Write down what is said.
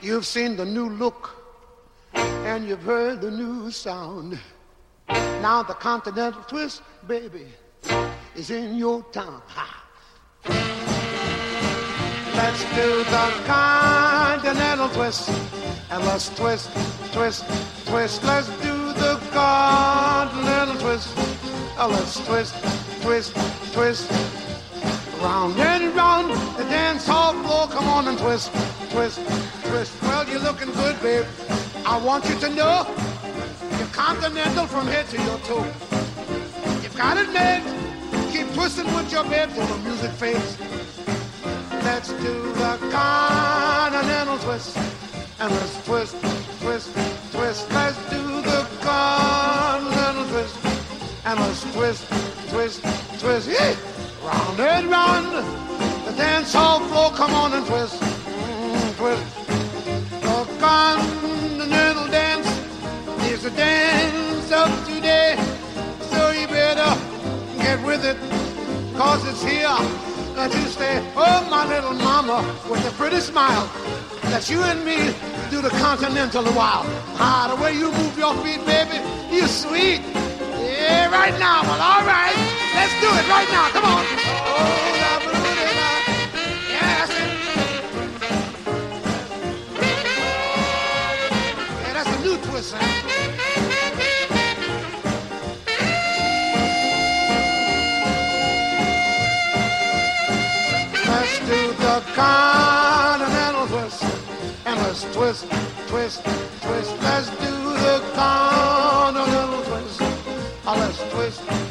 You've seen the new look and you've heard the new sound. Now the continental twist, baby, is in your town. Ha. Let's do the continental twist, and let's twist, twist, twist. Let's do the continental twist. Let's twist, twist, twist. Round and round the dance hall floor. Come on and twist, twist, twist. Well, you're looking good, babe. I want you to know you're continental from head to your toe. You've got it made. Keep twisting with your babe till the music fades. Let's do the continental twist, and let's twist, twist, twist. Let's do the continental twist, and let's twist, twist, twist. Yeah. Round and round the dance hall floor. Come on and twist, twist. The continental dance is the dance of today, so you better get with it, 'cause it's here to stay. Oh, my little mama, with a pretty smile, let you and me do the continental a while. Ah, the way you move your feet, baby, you sweet. Yeah, right now. Well, all right, let's do it right now. Come on. Oh, la, blah, blah, blah. Yeah, that's it. Yeah, that's a new twist, huh? Let's do the continental twist, and let's twist, twist, twist. Let's do the continental twist. Let's twist.